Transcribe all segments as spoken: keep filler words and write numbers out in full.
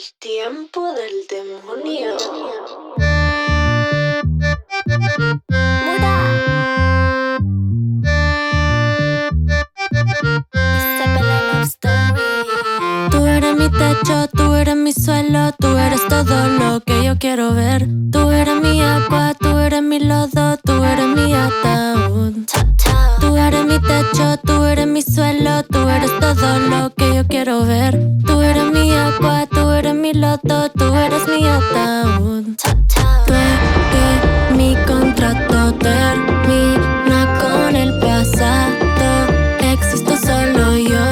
El tiempo del demonio. Tú eres mi techo, tú eres mi suelo, tú eres todo lo que yo quiero ver. Tú eres mi agua, tú eres mi lodo, tú eres mi ataúd. Tú eres mi techo, tú eres mi suelo, tú eres todo lo que yo quiero ver. Tú eres mi agua, tú eres mi lodo, tú eres mi ataúd. Tú eres mi contrato termina con el pasado, existo solo yo.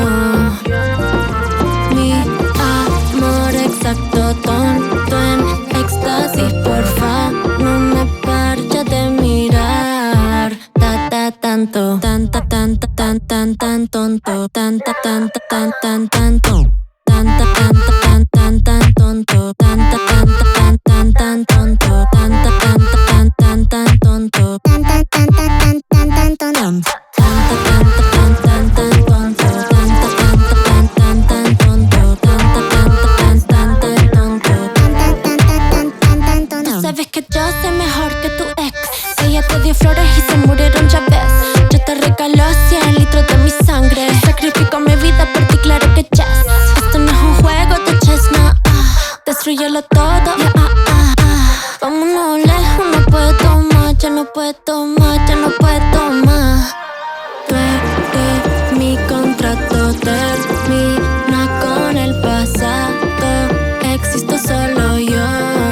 Mi amor exacto, tonto en éxtasis, porfa, no me parches de mirar. Ta ta tanto, tanta tanta tan tan tan tonto, tanta tanta tan tan tan tonto, tanta tanta tan tan tan tonto, tanta tanta tan tan tan tonto, tanta tanta tan tan tan tonto, tanta tanta tan tan tan tonto, tanta tanta tan tan tan tonto, tanta tanta tan tan tan tonto, tanta tanta tan tan tan tonto, tanta tanta tan tan tan tonto. Tú sabes que yo soy mejor que tu ex. Ella te dio flores y se murieron, ya ves. Yo te regalo cien litros de mi sangre. Sacrifico mi vida por ti, claro que yes. Esto no es un juego de chess, no. ah. Destruyelo todo, yeah, ah, ah, ah. Vámonos lejos, no puedo más, ya no puedo más, ya no puedo más. Tú eres mi contrato, termina con el pasado, existo solo yo.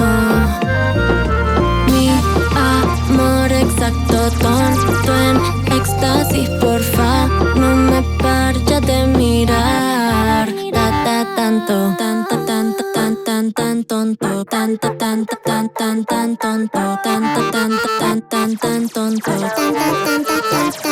Mi amor exacto, tonto en éxtasis, porfa, no me parches de mirar. Ta ta tanto, tanta tanta tan tan tan tonto, tanta tanta tan tan tan tonto, tanta tanta tan tan tan tonto, tanta tanta tan tan